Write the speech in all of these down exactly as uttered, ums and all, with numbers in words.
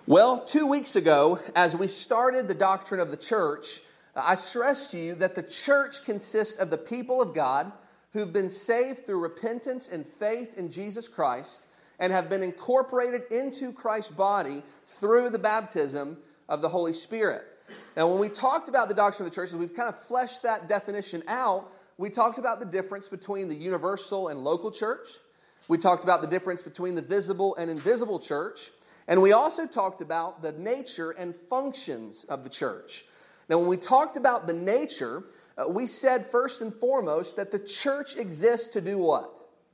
Well, two weeks ago, as we started the doctrine of the church, I stressed to you that the church consists of the people of God who've been saved through repentance and faith in Jesus Christ and have been incorporated into Christ's body through the baptism of the Holy Spirit. Now, when we talked about the doctrine of the church, we've kind of fleshed that definition out. We talked about the difference between the universal and local church. We talked about the difference between the visible and invisible church. And we also talked about the nature and functions of the church. Now, when we talked about the nature, uh, we said first and foremost that the church exists to do what?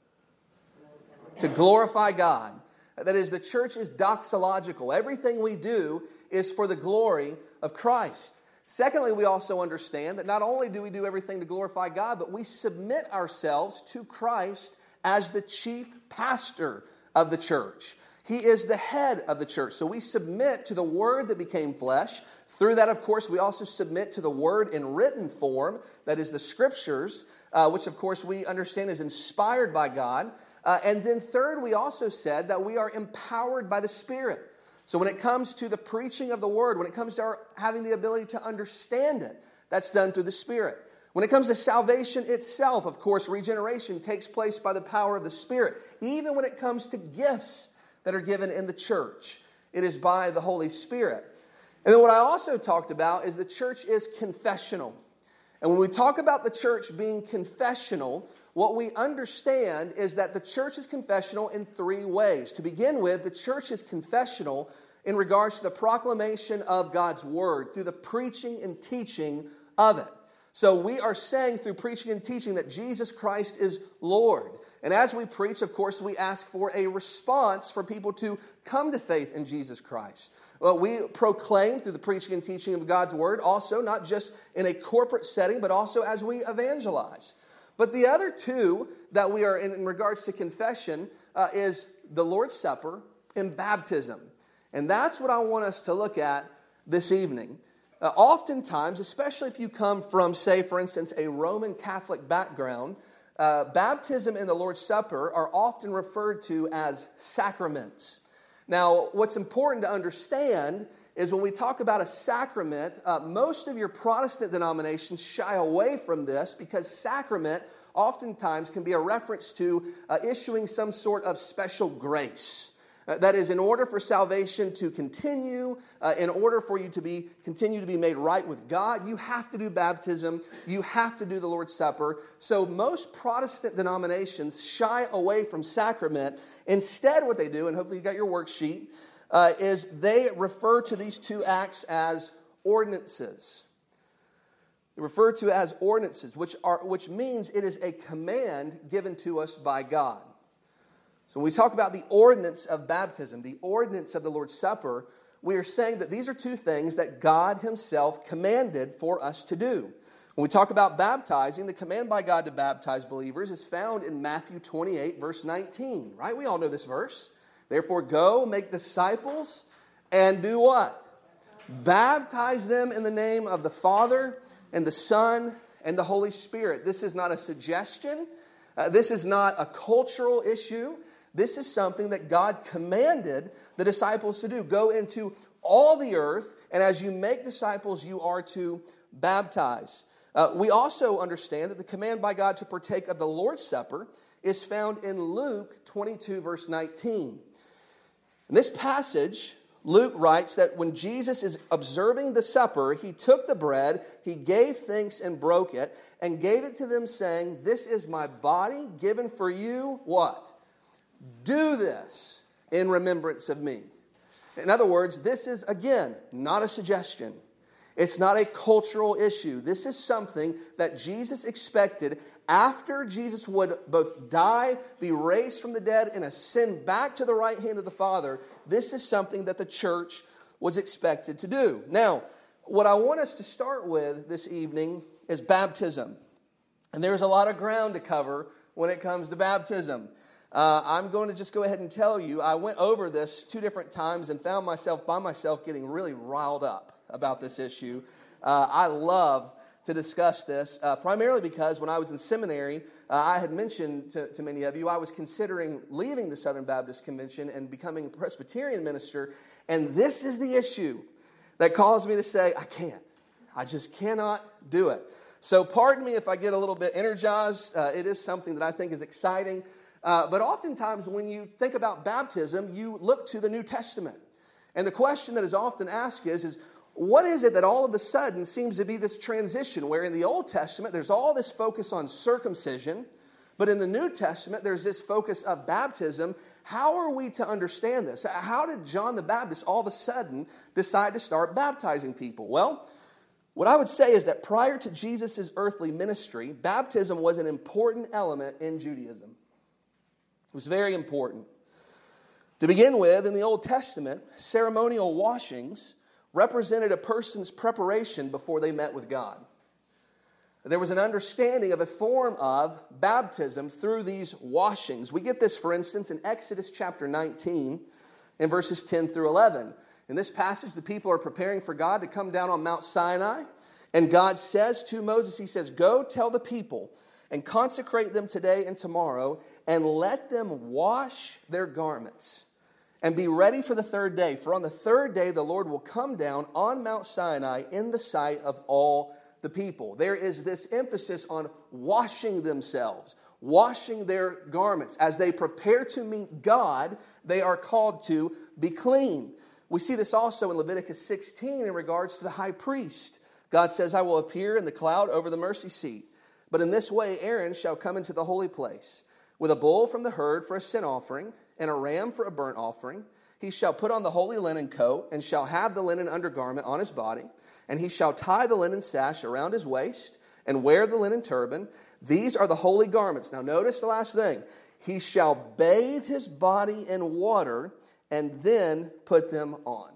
To glorify God. That is, the church is doxological. Everything we do is for the glory of Christ. Secondly, we also understand that not only do we do everything to glorify God, but we submit ourselves to Christ as the chief pastor of the church. He is the head of the church. So we submit to the Word that became flesh. Through that, of course, we also submit to the Word in written form, that is the Scriptures, uh, which, of course, we understand is inspired by God. Uh, and then third, we also said that we are empowered by the Spirit. So when it comes to the preaching of the Word, when it comes to our having the ability to understand it, that's done through the Spirit. When it comes to salvation itself, of course, regeneration takes place by the power of the Spirit. Even when it comes to gifts that are given in the church, it is by the Holy Spirit. And then what I also talked about is the church is confessional. And when we talk about the church being confessional, what we understand is that the church is confessional in three ways. To begin with, the church is confessional in regards to the proclamation of God's Word through the preaching and teaching of it. So we are saying through preaching and teaching that Jesus Christ is Lord. And as we preach, of course, we ask for a response for people to come to faith in Jesus Christ. Well, we proclaim through the preaching and teaching of God's Word, also not just in a corporate setting, but also as we evangelize. But the other two that we are in, in regards to confession uh, is the Lord's Supper and baptism. And that's what I want us to look at this evening. Uh, oftentimes, especially if you come from, say, for instance, a Roman Catholic background, uh, baptism and the Lord's Supper are often referred to as sacraments. Now, what's important to understand is when we talk about a sacrament, uh, most of your Protestant denominations shy away from this because sacrament oftentimes can be a reference to uh, issuing some sort of special grace. Uh, that is, in order for salvation to continue, uh, in order for you to be continue to be made right with God, you have to do baptism, you have to do the Lord's Supper. So most Protestant denominations shy away from sacrament. Instead, what they do, and hopefully you got your worksheet, uh, is they refer to these two acts as ordinances. They refer to as ordinances, which are which means it is a command given to us by God. So when we talk about the ordinance of baptism, the ordinance of the Lord's Supper, we are saying that these are two things that God Himself commanded for us to do. When we talk about baptizing, the command by God to baptize believers is found in Matthew twenty-eight, verse nineteen, right? We all know this verse. Therefore, go, make disciples, and do what? Baptize them in the name of the Father, and the Son, and the Holy Spirit. This is not a suggestion. Uh, this is not a cultural issue. This is something that God commanded the disciples to do. Go into all the earth, and as you make disciples, you are to baptize. Uh, we also understand that the command by God to partake of the Lord's Supper is found in Luke twenty-two, verse nineteen. In this passage, Luke writes that when Jesus is observing the supper, He took the bread, He gave thanks and broke it, and gave it to them, saying, "This is my body given for you," what? "Do this in remembrance of me." In other words, this is, again, not a suggestion. It's not a cultural issue. This is something that Jesus expected after Jesus would both die, be raised from the dead, and ascend back to the right hand of the Father. This is something that the church was expected to do. Now, what I want us to start with this evening is baptism. And there's a lot of ground to cover when it comes to baptism. Uh, I'm going to just go ahead and tell you, I went over this two different times and found myself by myself getting really riled up about this issue. Uh, I love to discuss this, uh, primarily because when I was in seminary, uh, I had mentioned to, to many of you, I was considering leaving the Southern Baptist Convention and becoming a Presbyterian minister, and this is the issue that caused me to say, I can't. I just cannot do it. So pardon me if I get a little bit energized. Uh, it is something that I think is exciting. Uh, but oftentimes when you think about baptism, you look to the New Testament. And the question that is often asked is, is what is it that all of a sudden seems to be this transition where in the Old Testament there's all this focus on circumcision, but in the New Testament there's this focus of baptism. How are we to understand this? How did John the Baptist all of a sudden decide to start baptizing people? Well, what I would say is that prior to Jesus' earthly ministry, baptism was an important element in Judaism. It was very important. To begin with, in the Old Testament, ceremonial washings represented a person's preparation before they met with God. There was an understanding of a form of baptism through these washings. We get this, for instance, in Exodus chapter nineteen, in verses ten through eleven. In this passage, the people are preparing for God to come down on Mount Sinai. And God says to Moses, he says, "Go tell the people and consecrate them today and tomorrow, and let them wash their garments. And be ready for the third day. For on the third day, the Lord will come down on Mount Sinai in the sight of all the people." There is this emphasis on washing themselves, washing their garments. As they prepare to meet God, they are called to be clean. We see this also in Leviticus sixteen in regards to the high priest. God says, "I will appear in the cloud over the mercy seat. But in this way, Aaron shall come into the holy place with a bull from the herd for a sin offering, and a ram for a burnt offering. He shall put on the holy linen coat, and shall have the linen undergarment on his body, and he shall tie the linen sash around his waist, and wear the linen turban. These are the holy garments." Now notice the last thing. "He shall bathe his body in water, and then put them on."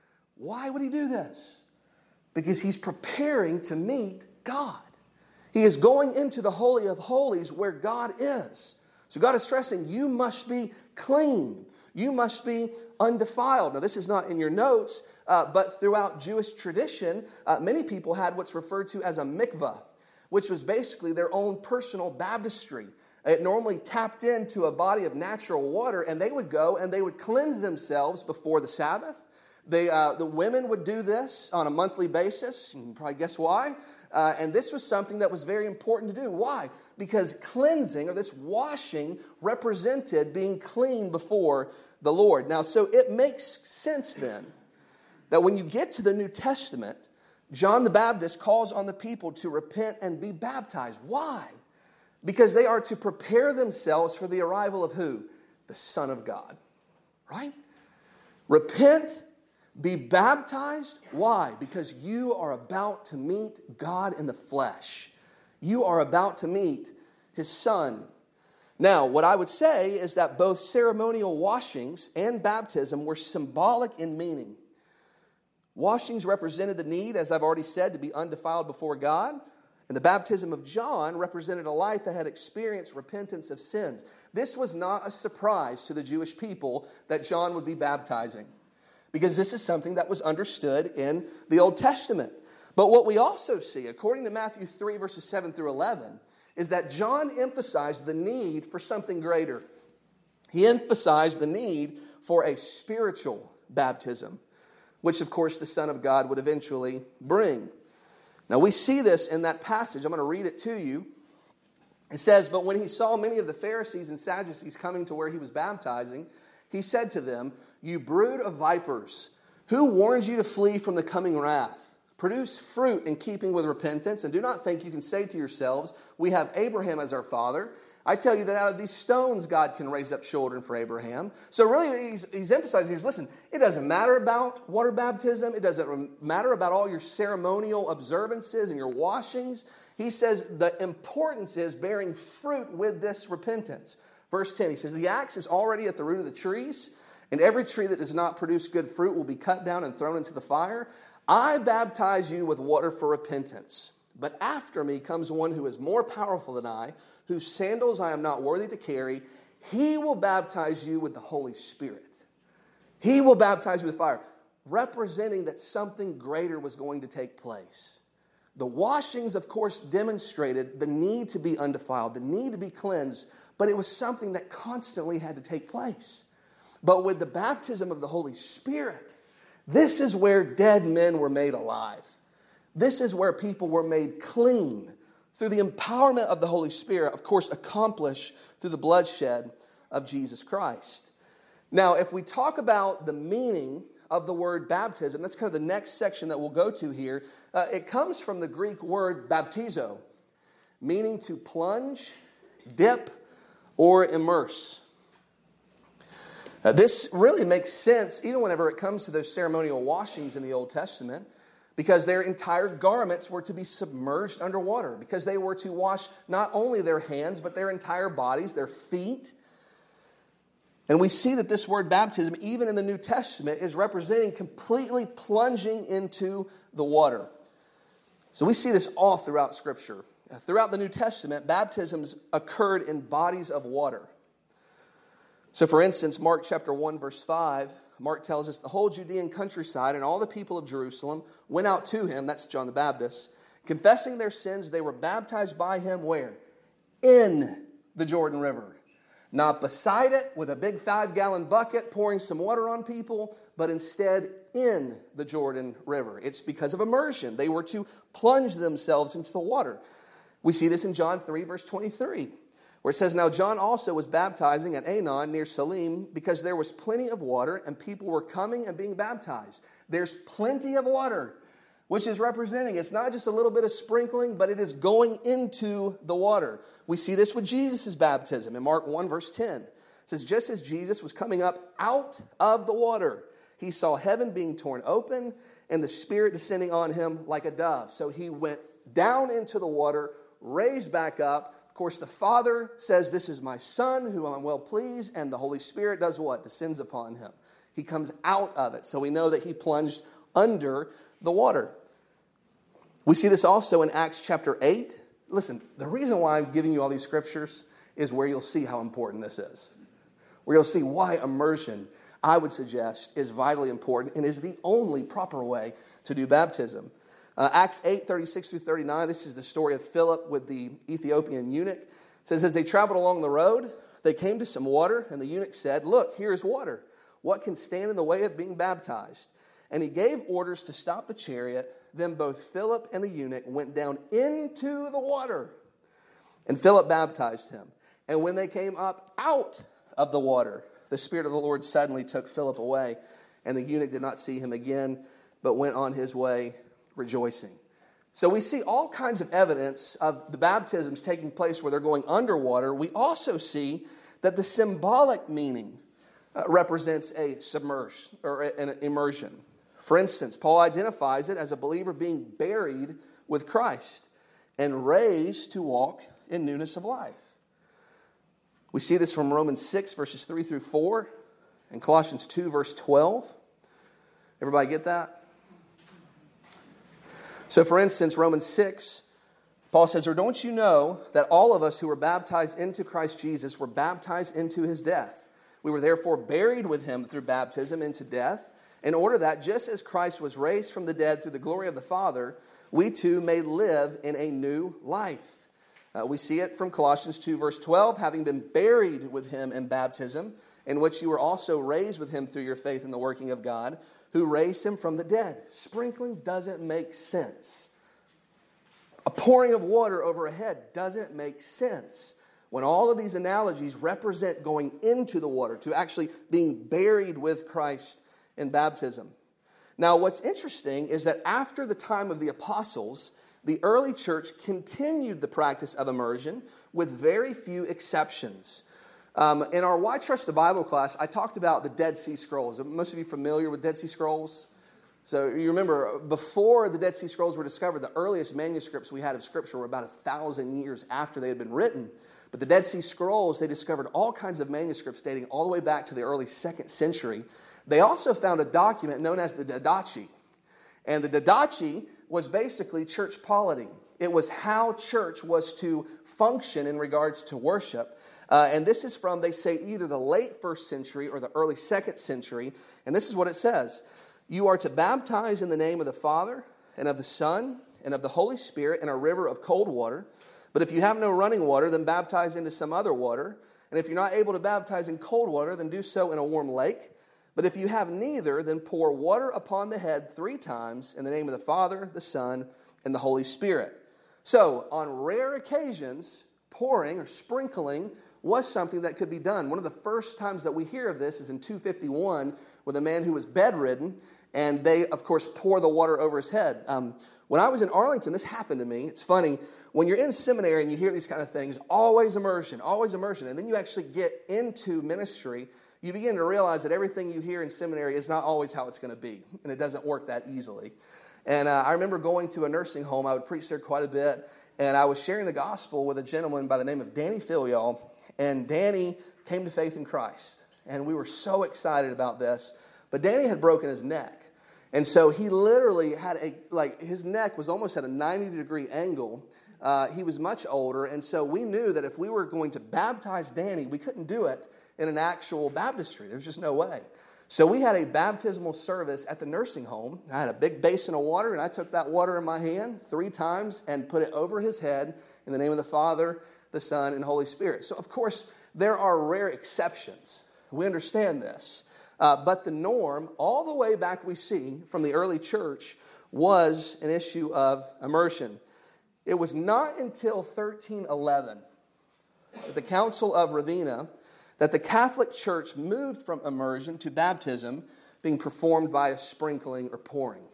Why would he do this? Because he's preparing to meet God. He is going into the Holy of Holies where God is. So God is stressing, you must be clean. You must be undefiled. Now, this is not in your notes, uh, but throughout Jewish tradition, uh, many people had what's referred to as a mikvah, which was basically their own personal baptistry. It normally tapped into a body of natural water, and they would go and they would cleanse themselves before the Sabbath. They, uh, the women would do this on a monthly basis. You can probably guess why. Uh, and this was something that was very important to do. Why? Because cleansing, or this washing, represented being clean before the Lord. Now, so it makes sense then that when you get to the New Testament, John the Baptist calls on the people to repent and be baptized. Why? Because they are to prepare themselves for the arrival of who? The Son of God. Right? Repent, be baptized. Why? Because you are about to meet God in the flesh. You are about to meet His Son. Now, what I would say is that both ceremonial washings and baptism were symbolic in meaning. Washings represented the need, as I've already said, to be undefiled before God. And the baptism of John represented a life that had experienced repentance of sins. This was not a surprise to the Jewish people that John would be baptizing, because this is something that was understood in the Old Testament. But what we also see, according to Matthew three, verses seven through eleven, is that John emphasized the need for something greater. He emphasized the need for a spiritual baptism, which, of course, the Son of God would eventually bring. Now, we see this in that passage. I'm going to read it to you. It says, "But when he saw many of the Pharisees and Sadducees coming to where he was baptizing, he said to them, 'You brood of vipers, who warned you to flee from the coming wrath? Produce fruit in keeping with repentance, and do not think you can say to yourselves, we have Abraham as our father. I tell you that out of these stones God can raise up children for Abraham.'" So really he's, he's emphasizing, he's, listen, it doesn't matter about water baptism. It doesn't matter about all your ceremonial observances and your washings. He says the importance is bearing fruit with this repentance. Verse ten, he says, "The axe is already at the root of the trees, and every tree that does not produce good fruit will be cut down and thrown into the fire. I baptize you with water for repentance. But after me comes one who is more powerful than I, whose sandals I am not worthy to carry. He will baptize you with the Holy Spirit." He will baptize you with fire, representing that something greater was going to take place. The washings, of course, demonstrated the need to be undefiled, the need to be cleansed, but it was something that constantly had to take place. But with the baptism of the Holy Spirit, this is where dead men were made alive. This is where people were made clean through the empowerment of the Holy Spirit, of course, accomplished through the bloodshed of Jesus Christ. Now, if we talk about the meaning of the word baptism, that's kind of the next section that we'll go to here. Uh, it comes from the Greek word baptizo, meaning to plunge, dip, or immerse. Uh, this really makes sense even whenever it comes to those ceremonial washings in the Old Testament, because their entire garments were to be submerged underwater, because they were to wash not only their hands, but their entire bodies, their feet. And we see that this word baptism, even in the New Testament, is representing completely plunging into the water. So we see this all throughout Scripture. Throughout the New Testament, baptisms occurred in bodies of water. So for instance, Mark chapter one, verse five, Mark tells us the whole Judean countryside and all the people of Jerusalem went out to him, that's John the Baptist, confessing their sins. They were baptized by him where? In the Jordan River. Not beside it with a big five-gallon bucket pouring some water on people, but instead in the Jordan River. It's because of immersion. They were to plunge themselves into the water. We see this in John three, verse twenty-three, where it says, "Now John also was baptizing at Aenon near Salim, because there was plenty of water, and people were coming and being baptized." There's plenty of water, which is representing, it's not just a little bit of sprinkling, but it is going into the water. We see this with Jesus' baptism in Mark one, verse ten. It says, "Just as Jesus was coming up out of the water, he saw heaven being torn open, and the Spirit descending on him like a dove." So he went down into the water, raised back up. Of course, the Father says, "This is my Son, whom I'm well pleased," and the Holy Spirit does what? Descends upon him. He comes out of it. So we know that he plunged under the water. We see this also in Acts chapter eight. Listen, the reason why I'm giving you all these scriptures is where you'll see how important this is. Where you'll see why immersion, I would suggest, is vitally important and is the only proper way to do baptism. Uh, Acts eight, thirty-six through thirty-nine, this is the story of Philip with the Ethiopian eunuch. It says, "As they traveled along the road, they came to some water, and the eunuch said, 'Look, here is water. What can stand in the way of being baptized?' And he gave orders to stop the chariot. Then both Philip and the eunuch went down into the water, and Philip baptized him. And when they came up out of the water, the Spirit of the Lord suddenly took Philip away, and the eunuch did not see him again, but went on his way rejoicing." So we see all kinds of evidence of the baptisms taking place where they're going underwater. We also see that the symbolic meaning uh, represents a submerge or an immersion. For instance, Paul identifies it as a believer being buried with Christ and raised to walk in newness of life. We see this from Romans six, verses three through four, and Colossians two, verse twelve. Everybody get that? So for instance, Romans six, Paul says, "Or don't you know that all of us who were baptized into Christ Jesus were baptized into his death? We were therefore buried with him through baptism into death, in order that just as Christ was raised from the dead through the glory of the Father, we too may live in a new life." Uh, we see it from Colossians two, verse twelve, "Having been buried with him in baptism, in which you were also raised with him through your faith in the working of God, who raised him from the dead." Sprinkling doesn't make sense. A pouring of water over a head doesn't make sense when all of these analogies represent going into the water, to actually being buried with Christ in baptism. Now, what's interesting is that after the time of the apostles, the early church continued the practice of immersion with very few exceptions. Um, in our Why Trust the Bible class, I talked about the Dead Sea Scrolls. Are most of you familiar with Dead Sea Scrolls? So you remember, before the Dead Sea Scrolls were discovered, the earliest manuscripts we had of Scripture were about a thousand years after they had been written. But the Dead Sea Scrolls, they discovered all kinds of manuscripts dating all the way back to the early second century. They also found a document known as the Didache. And the Didache was basically church polity. It was how church was to function in regards to worship. Uh, and this is from, they say, either the late first century or the early second century. And this is what it says. "You are to baptize in the name of the Father and of the Son and of the Holy Spirit in a river of cold water. But if you have no running water, then baptize into some other water. And if you're not able to baptize in cold water, then do so in a warm lake. But if you have neither, then pour water upon the head three times in the name of the Father, the Son, and the Holy Spirit. So, on rare occasions, pouring or sprinkling was something that could be done. One of the first times that we hear of this is in two fifty-one with a man who was bedridden, and they, of course, pour the water over his head. Um, when I was in Arlington, this happened to me. It's funny. When you're in seminary and you hear these kind of things, always immersion, always immersion, and then you actually get into ministry, you begin to realize that everything you hear in seminary is not always how it's going to be, and it doesn't work that easily. And uh, I remember going to a nursing home. I would preach there quite a bit, and I was sharing the gospel with a gentleman by the name of Danny Filial, and Danny came to faith in Christ, and we were so excited about this, but Danny had broken his neck. And so he literally had a, like, his neck was almost at a ninety degree angle. Uh, he was much older, and so we knew that if we were going to baptize Danny, we couldn't do it in an actual baptistry. There's just no way. So we had a baptismal service at the nursing home. I had a big basin of water, and I took that water in my hand three times and put it over his head in the name of the Father, the Son, and Holy Spirit. So, of course, there are rare exceptions. We understand this. Uh, but the norm, all the way back we see from the early church, was an issue of immersion. It was not until thirteen eleven, at the Council of Ravenna, that the Catholic Church moved from immersion to baptism being performed by a sprinkling or pouring.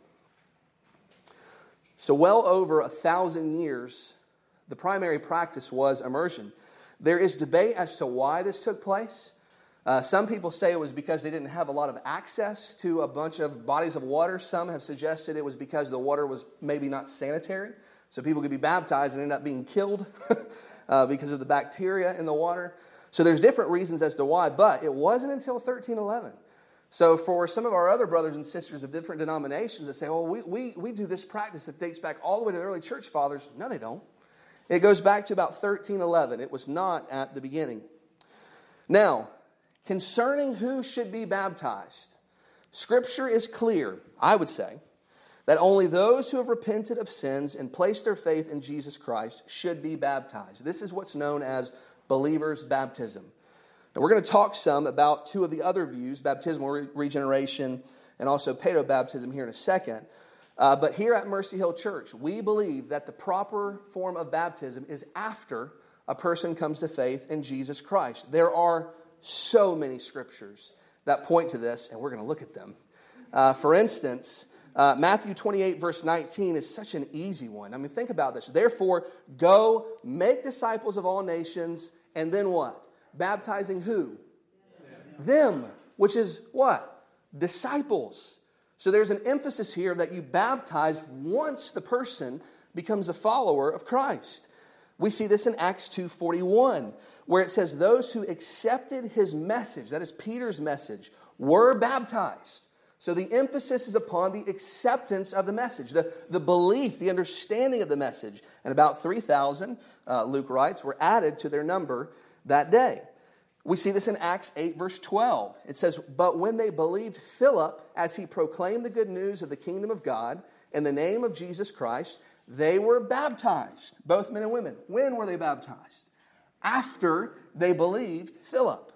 So well over a thousand years, the primary practice was immersion. There is debate as to why this took place. Uh, some people say it was because they didn't have a lot of access to a bunch of bodies of water. Some have suggested it was because the water was maybe not sanitary, so people could be baptized and end up being killed uh, because of the bacteria in the water. So there's different reasons as to why, but it wasn't until thirteen eleven. So for some of our other brothers and sisters of different denominations that say, oh, we, we, we do this practice that dates back all the way to the early church fathers. No, they don't. It goes back to about thirteen eleven. It was not at the beginning. Now, concerning who should be baptized, Scripture is clear, I would say, that only those who have repented of sins and placed their faith in Jesus Christ should be baptized. This is what's known as believer's baptism. Now, we're going to talk some about two of the other views, baptismal re- regeneration and also paedobaptism here in a second. Uh, but here at Mercy Hill Church, we believe that the proper form of baptism is after a person comes to faith in Jesus Christ. There are so many scriptures that point to this, and we're going to look at them. Uh, for instance, uh, Matthew twenty-eight, verse nineteen is such an easy one. I mean, think about this. Therefore, go make disciples of all nations, and then what? Baptizing who? Them. Them, which is what? Disciples. So there's an emphasis here that you baptize once the person becomes a follower of Christ. We see this in Acts two forty-one, where it says those who accepted his message, that is Peter's message, were baptized. So the emphasis is upon the acceptance of the message, the, the belief, the understanding of the message. And about three thousand, uh, Luke writes, were added to their number that day. We see this in Acts eight, verse twelve. It says, but when they believed Philip as he proclaimed the good news of the kingdom of God in the name of Jesus Christ, they were baptized, both men and women. When were they baptized? After they believed Philip.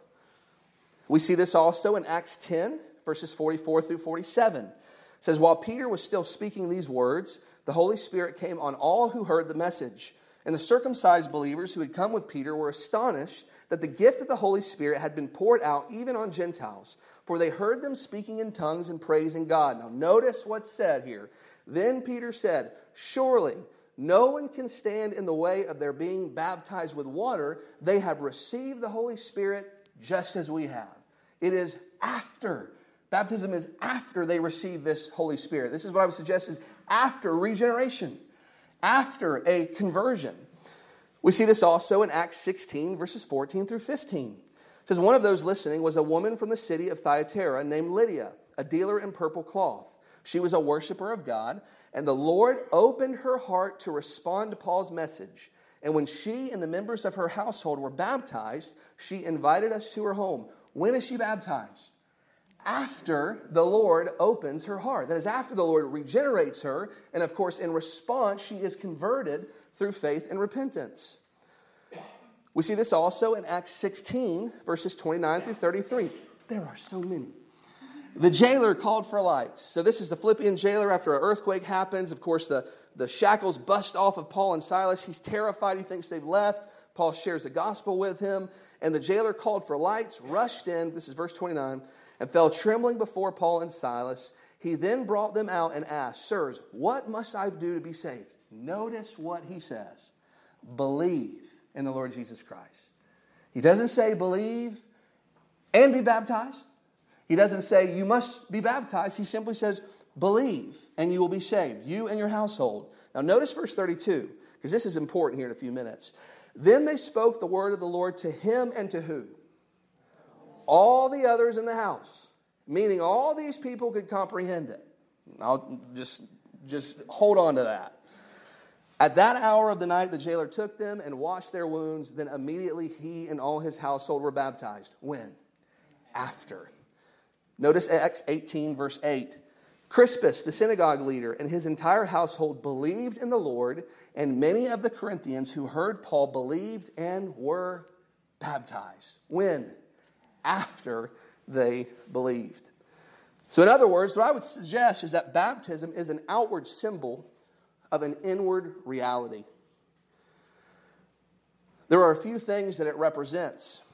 We see this also in Acts ten, verses forty-four through forty-seven. It says, while Peter was still speaking these words, the Holy Spirit came on all who heard the message. And the circumcised believers who had come with Peter were astonished that the gift of the Holy Spirit had been poured out even on Gentiles, for they heard them speaking in tongues and praising God. Now notice what's said here. Then Peter said, surely no one can stand in the way of their being baptized with water. They have received the Holy Spirit just as we have. It is after. Baptism is after they receive this Holy Spirit. This is what I would suggest is after regeneration, after a conversion. We see this also in Acts sixteen, verses fourteen through fifteen. It says, one of those listening was a woman from the city of Thyatira named Lydia, a dealer in purple cloth. She was a worshiper of God, and the Lord opened her heart to respond to Paul's message. And when she and the members of her household were baptized, she invited us to her home. When is she baptized? after the Lord opens her heart. That is, after the Lord regenerates her. And of course, in response, she is converted through faith and repentance. We see this also in Acts sixteen, verses twenty-nine through thirty-three. There are so many. The jailer called for lights. So this is the Philippian jailer after an earthquake happens. Of course, the, the shackles bust off of Paul and Silas. He's terrified. He thinks they've left. Paul shares the gospel with him. And the jailer called for lights, rushed in, this is verse twenty-nine, and fell trembling before Paul and Silas. He then brought them out and asked, Sirs, what must I do to be saved? Notice what he says. Believe in the Lord Jesus Christ. He doesn't say believe and be baptized. He doesn't say you must be baptized. He simply says believe and you will be saved, you and your household. Now notice verse thirty-two, because this is important here in a few minutes. Then they spoke the word of the Lord to him and to who? All the others in the house. Meaning all these people could comprehend it. I'll just, just hold on to that. At that hour of the night, the jailer took them and washed their wounds. Then immediately he and all his household were baptized. When? After. Notice Acts eighteen, verse eight. Crispus, the synagogue leader, and his entire household believed in the Lord, and many of the Corinthians who heard Paul believed and were baptized. When? After they believed. So in other words, what I would suggest is that baptism is an outward symbol of an inward reality. There are a few things that it represents.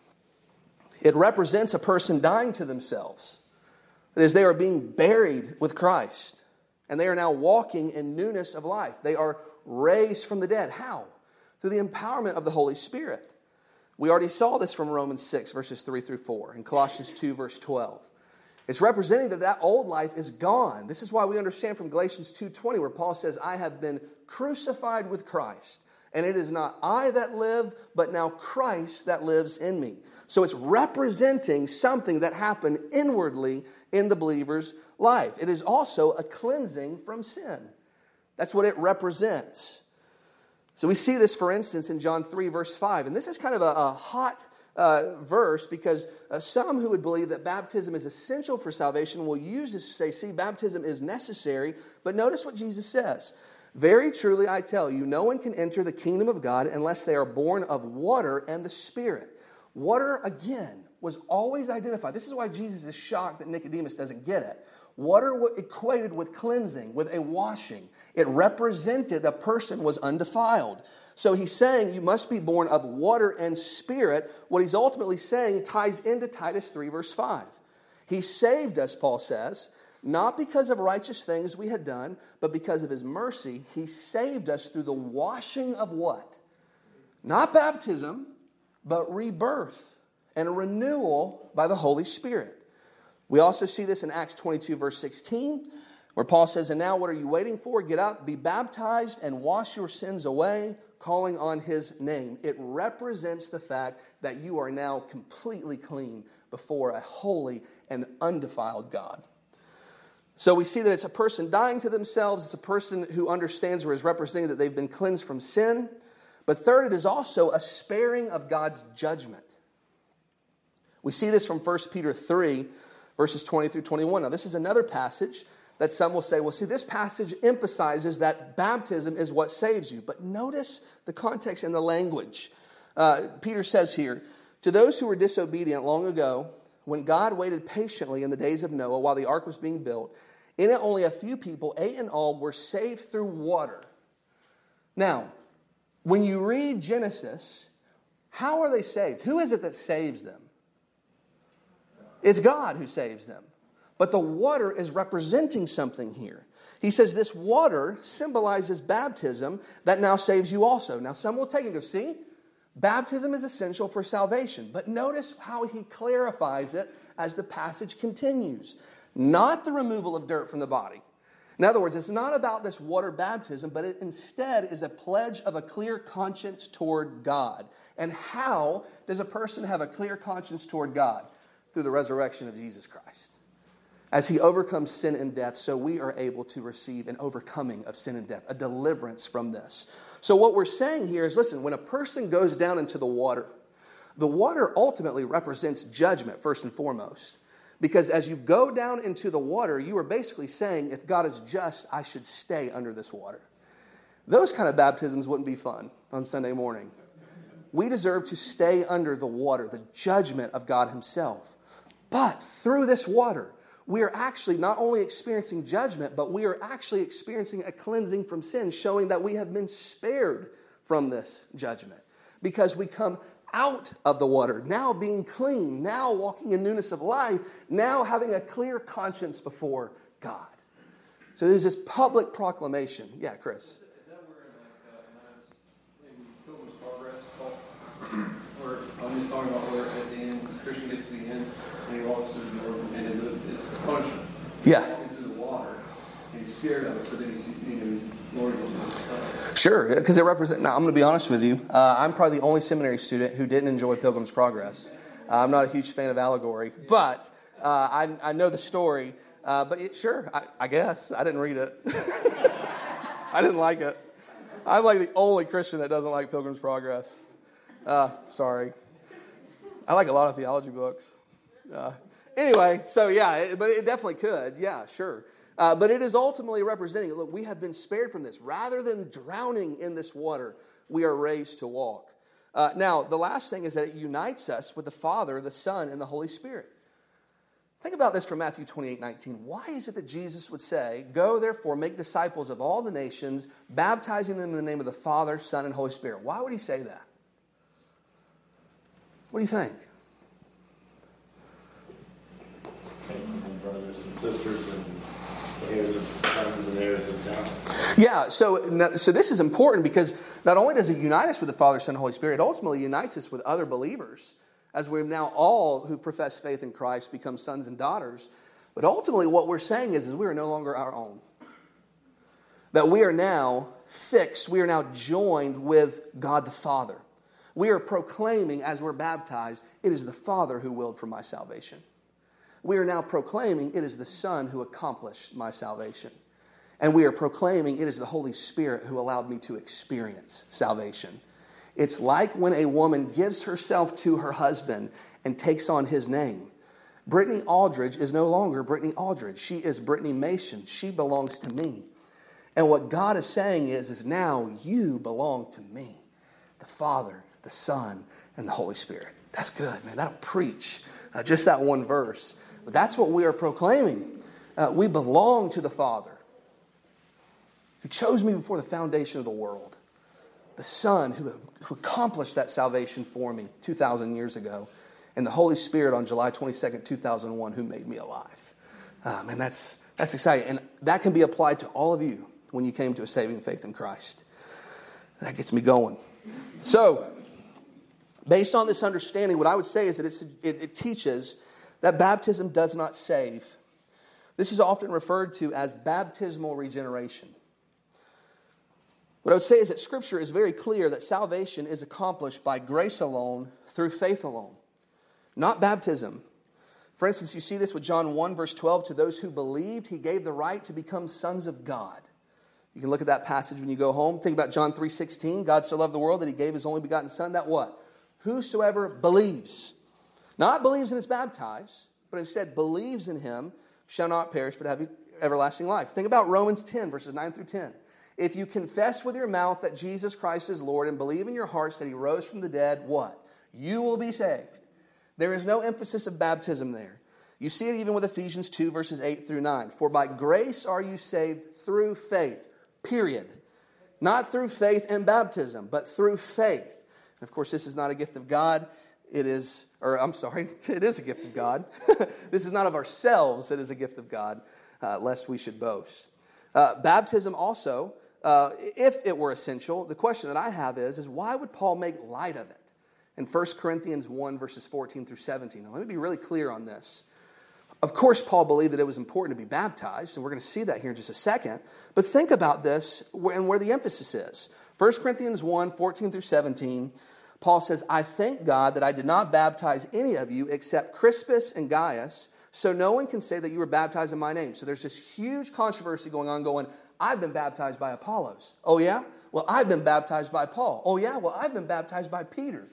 It represents a person dying to themselves. That is, they are being buried with Christ. And they are now walking in newness of life. They are raised from the dead. How? Through the empowerment of the Holy Spirit. We already saw this from Romans six, verses three through four, and Colossians two, verse twelve. It's representing that that old life is gone. This is why we understand from Galatians two twenty, where Paul says, I have been crucified with Christ. And it is not I that live, but now Christ that lives in me. So it's representing something that happened inwardly in the believer's life. It is also a cleansing from sin. That's what it represents. So we see this, for instance, in John three, verse five. And this is kind of a, a hot uh, verse because uh, some who would believe that baptism is essential for salvation will use this to say, see, baptism is necessary. But notice what Jesus says. Very truly, I tell you, no one can enter the kingdom of God unless they are born of water and the Spirit. Water, again, was always identified. This is why Jesus is shocked that Nicodemus doesn't get it. Water equated with cleansing, with a washing. It represented a person was undefiled. So he's saying you must be born of water and Spirit. What he's ultimately saying ties into Titus three, verse five. He saved us, Paul says, not because of righteous things we had done, but because of his mercy. He saved us through the washing of what? Not baptism, but rebirth and a renewal by the Holy Spirit. We also see this in Acts twenty-two, verse sixteen, where Paul says, and now what are you waiting for? Get up, be baptized, and wash your sins away, calling on his name. It represents the fact that you are now completely clean before a holy and undefiled God. So we see that it's a person dying to themselves. It's a person who understands or is representing that they've been cleansed from sin. But third, it is also a sparing of God's judgment. We see this from First Peter three, verses twenty through twenty-one. Now, this is another passage that some will say, well, see, this passage emphasizes that baptism is what saves you. But notice the context and the language. Uh, Peter says here, to those who were disobedient long ago, when God waited patiently in the days of Noah while the ark was being built, in it only a few people, eight in all, were saved through water. Now, when you read Genesis, how are they saved? Who is it that saves them? It's God who saves them. But the water is representing something here. He says this water symbolizes baptism that now saves you also. Now some will take it and go, see, baptism is essential for salvation. But notice how he clarifies it as the passage continues. Not the removal of dirt from the body. In other words, it's not about this water baptism, but it instead is a pledge of a clear conscience toward God. And how does a person have a clear conscience toward God? Through the resurrection of Jesus Christ. As he overcomes sin and death, so we are able to receive an overcoming of sin and death, a deliverance from this. So what we're saying here is, listen, when a person goes down into the water, the water ultimately represents judgment, first and foremost. Because as you go down into the water, you are basically saying, if God is just, I should stay under this water. Those kind of baptisms wouldn't be fun on Sunday morning. We deserve to stay under the water, the judgment of God himself. But through this water, we are actually not only experiencing judgment, but we are actually experiencing a cleansing from sin, showing that we have been spared from this judgment. Because we come out of the water, now being clean, now walking in newness of life, now having a clear conscience before God. So there's this public proclamation. Yeah, Chris. Is that where in, like, uh, in Pilgrim's Progress, where I'm just talking about where at the end, the Christian gets to the end, and he walks through the door, and it, it's the punishment. Yeah. He's walking through the water, and he's scared of it, but then he's, you know, he's Lord's on the other side. Sure, because it represents. Now, I'm going to be honest with you. Uh, I'm probably the only seminary student who didn't enjoy Pilgrim's Progress. Uh, I'm not a huge fan of allegory, but uh, I, I know the story. Uh, but it, sure, I, I guess I didn't read it. I didn't like it. I'm like the only Christian that doesn't like Pilgrim's Progress. Uh, sorry. I like a lot of theology books. Uh, anyway, so yeah, it, but it definitely could. Yeah, sure. Uh, but it is ultimately representing, look, we have been spared from this. Rather than drowning in this water, we are raised to walk. Uh, now, the last thing is that it unites us with the Father, the Son, and the Holy Spirit. Think about this from Matthew twenty-eight nineteen. Why is it that Jesus would say, go therefore, make disciples of all the nations, baptizing them in the name of the Father, Son, and Holy Spirit? Why would he say that? What do you think? Brothers and sisters and heirs of sons and heirs of God. Yeah, so, so this is important because not only does it unite us with the Father, Son, and Holy Spirit, it ultimately unites us with other believers, as we've now all who profess faith in Christ become sons and daughters. But ultimately what we're saying is, is we are no longer our own. That we are now fixed, we are now joined with God the Father. We are proclaiming as we're baptized, it is the Father who willed for my salvation. We are now proclaiming it is the Son who accomplished my salvation. And we are proclaiming it is the Holy Spirit who allowed me to experience salvation. It's like when a woman gives herself to her husband and takes on his name. Brittany Aldridge is no longer Brittany Aldridge. She is Brittany Mason. She belongs to me. And what God is saying is, is now you belong to me. The Father, the Son, and the Holy Spirit. That's good, man. That'll preach. Uh, just that one verse. But that's what we are proclaiming. Uh, we belong to the Father, who chose me before the foundation of the world. The Son who, who accomplished that salvation for me two thousand years ago. And the Holy Spirit on July twenty-second, two thousand one, who made me alive. Uh, man, that's, that's exciting. And that can be applied to all of you when you came to a saving faith in Christ. That gets me going. So, based on this understanding, what I would say is that it's, it, it teaches that baptism does not save. This is often referred to as baptismal regeneration. What I would say is that Scripture is very clear that salvation is accomplished by grace alone, through faith alone, not baptism. For instance, you see this with John one, verse twelve, to those who believed, he gave the right to become sons of God. You can look at that passage when you go home. Think about John three sixteen, God so loved the world that he gave his only begotten Son, that what? Whosoever believes, not believes and is baptized, but instead believes in him, shall not perish, but have everlasting life. Think about Romans ten, verses nine through ten. If you confess with your mouth that Jesus Christ is Lord and believe in your hearts that he rose from the dead, what? You will be saved. There is no emphasis of baptism there. You see it even with Ephesians two, verses eight through nine. For by grace are you saved through faith, period. Not through faith in baptism, but through faith. And of course, this is not a gift of God. It is, or I'm sorry, it is a gift of God. This is not of ourselves. It is a gift of God, uh, lest we should boast. Uh, baptism also, uh, if it were essential, the question that I have is, is why would Paul make light of it? In First Corinthians one, verses fourteen through seventeen. Now, let me be really clear on this. Of course, Paul believed that it was important to be baptized, and we're going to see that here in just a second. But think about this and where the emphasis is. First Corinthians one, fourteen through seventeen, Paul says, I thank God that I did not baptize any of you except Crispus and Gaius, so no one can say that you were baptized in my name. So there's this huge controversy going on going, I've been baptized by Apollos. Oh, yeah? Well, I've been baptized by Paul. Oh, yeah? Well, I've been baptized by Peter.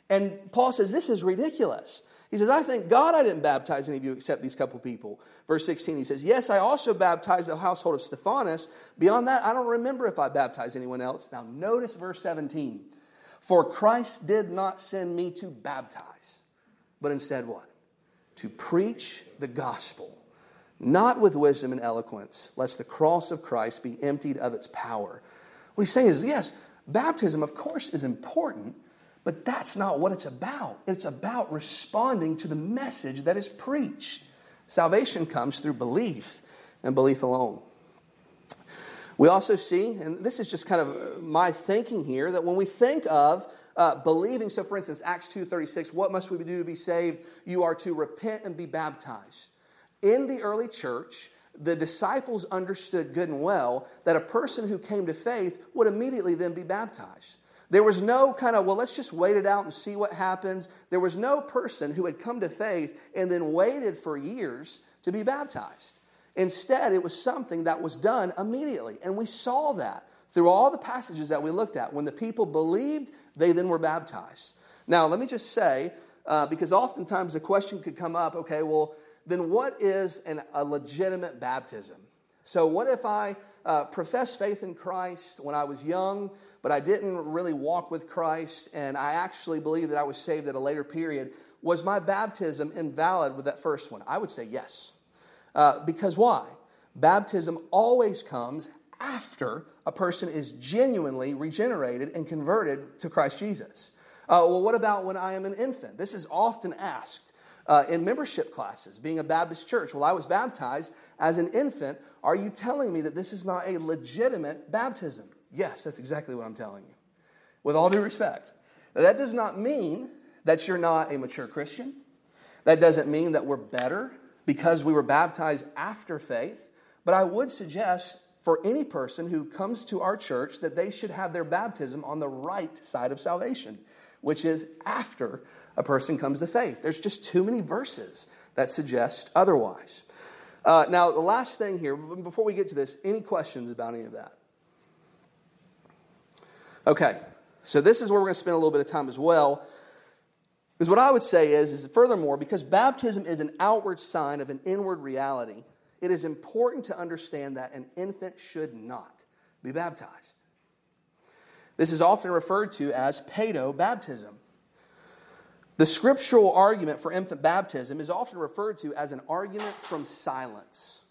And Paul says, this is ridiculous. He says, I thank God I didn't baptize any of you except these couple people. Verse sixteen, he says, yes, I also baptized the household of Stephanas. Beyond that, I don't remember if I baptized anyone else. Now notice verse seventeen. For Christ did not send me to baptize, but instead what? To preach the gospel, not with wisdom and eloquence, lest the cross of Christ be emptied of its power. What he's saying is, yes, baptism, of course, is important, but that's not what it's about. It's about responding to the message that is preached. Salvation comes through belief and belief alone. We also see, and this is just kind of my thinking here, that when we think of uh, believing, so for instance, Acts two thirty-six, what must we do to be saved? You are to repent and be baptized. In the early church, the disciples understood good and well that a person who came to faith would immediately then be baptized. There was no kind of, well, let's just wait it out and see what happens. There was no person who had come to faith and then waited for years to be baptized. Instead, it was something that was done immediately. And we saw that through all the passages that we looked at. When the people believed, they then were baptized. Now, let me just say, uh, because oftentimes the question could come up, okay, well, then what is an, a legitimate baptism? So what if I uh, professed faith in Christ when I was young, but I didn't really walk with Christ, and I actually believe that I was saved at a later period? Was my baptism invalid with that first one? I would say yes. Uh, because why? Baptism always comes after a person is genuinely regenerated and converted to Christ Jesus. Uh, well, what about when I am an infant? This is often asked uh, in membership classes, being a Baptist church. Well, I was baptized as an infant. Are you telling me that this is not a legitimate baptism? Yes, that's exactly what I'm telling you. With all due respect. Now, that does not mean that you're not a mature Christian. That doesn't mean that we're better because we were baptized after faith. But I would suggest for any person who comes to our church that they should have their baptism on the right side of salvation, which is after a person comes to faith. There's just too many verses that suggest otherwise. Uh, now, the last thing here, before we get to this, any questions about any of that? Okay, so this is where we're going to spend a little bit of time as well. Because what I would say is, is furthermore, because baptism is an outward sign of an inward reality, it is important to understand that an infant should not be baptized. This is often referred to as paedo-baptism. The scriptural argument for infant baptism is often referred to as an argument from silence.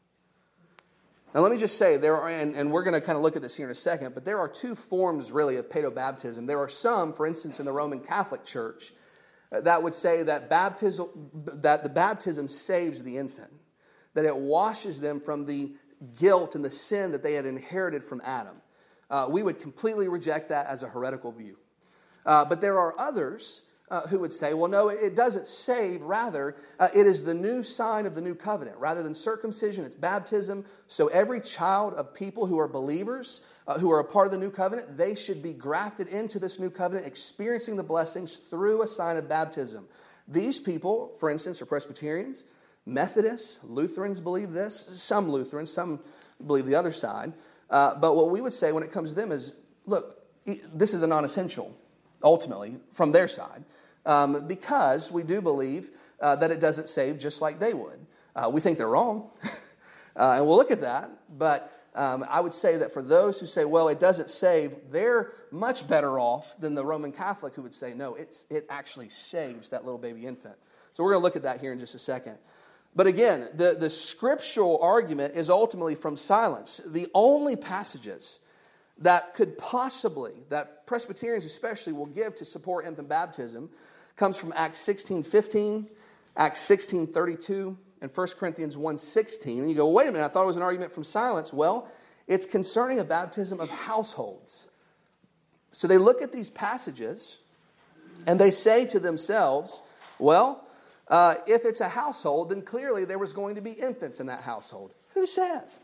Now let me just say, there are, and, and we're going to kind of look at this here in a second, but there are two forms really of paedo-baptism. There are some, for instance, in the Roman Catholic Church, that would say that baptism, that the baptism saves the infant, that it washes them from the guilt and the sin that they had inherited from Adam. Uh, we would completely reject that as a heretical view. Uh, but there are others uh, who would say, well, no, it doesn't save. Rather, uh, it is the new sign of the new covenant. Rather than circumcision, it's baptism. So every child of people who are believers, uh, who are a part of the new covenant, they should be grafted into this new covenant, experiencing the blessings through a sign of baptism. These people, for instance, are Presbyterians, Methodists, Lutherans believe this. Some Lutherans, some believe the other side. Uh, but what we would say when it comes to them is, look, this is a non-essential, ultimately, from their side. Um, because we do believe uh, that it doesn't save just like they would. Uh, we think they're wrong. uh, and we'll look at that. But um, I would say that for those who say, well, it doesn't save, they're much better off than the Roman Catholic who would say, no, it's, it actually saves that little baby infant. So we're going to look at that here in just a second. But again, the, the scriptural argument is ultimately from silence. The only passages that could possibly, that Presbyterians especially will give to support infant baptism, comes from Acts sixteen fifteen, Acts sixteen thirty-two, and First Corinthians one sixteen. And you go, wait a minute, I thought it was an argument from silence. Well, it's concerning a baptism of households. So they look at these passages, and they say to themselves, well, Uh, if it's a household, then clearly there was going to be infants in that household. Who says?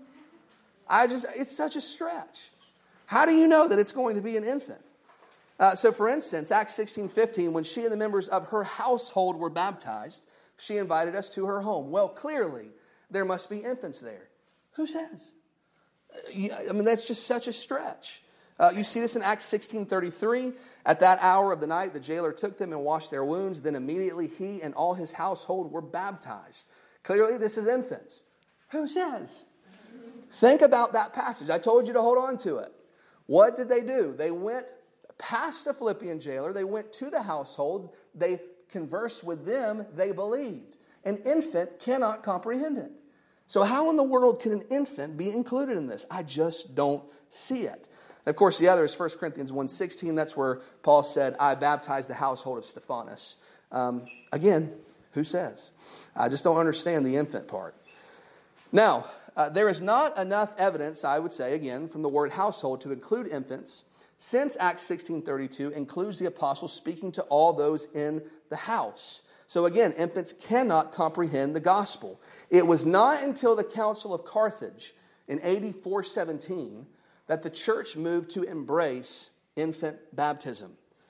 I just, it's such a stretch. How do you know that it's going to be an infant? Uh, so for instance, Acts sixteen fifteen, when she and the members of her household were baptized, she invited us to her home. Well, clearly there must be infants there. Who says? I mean, that's just such a stretch. Uh, you see this in Acts sixteen thirty-three. At that hour of the night, the jailer took them and washed their wounds. Then immediately he and all his household were baptized. Clearly, this is infants. Who says? Think about that passage. I told you to hold on to it. What did they do? They went past the Philippian jailer. They went to the household. They conversed with them. They believed. An infant cannot comprehend it. So how in the world can an infant be included in this? I just don't see it. And of course, the other is First Corinthians one sixteen. That's where Paul said, I baptized the household of Stephanas. Um, again, who says? I just don't understand the infant part. Now, uh, there is not enough evidence, I would say, again, from the word household to include infants, since Acts sixteen thirty-two includes the apostles speaking to all those in the house. So again, infants cannot comprehend the gospel. It was not until the Council of Carthage in A D four seventeen that the church moved to embrace infant baptism.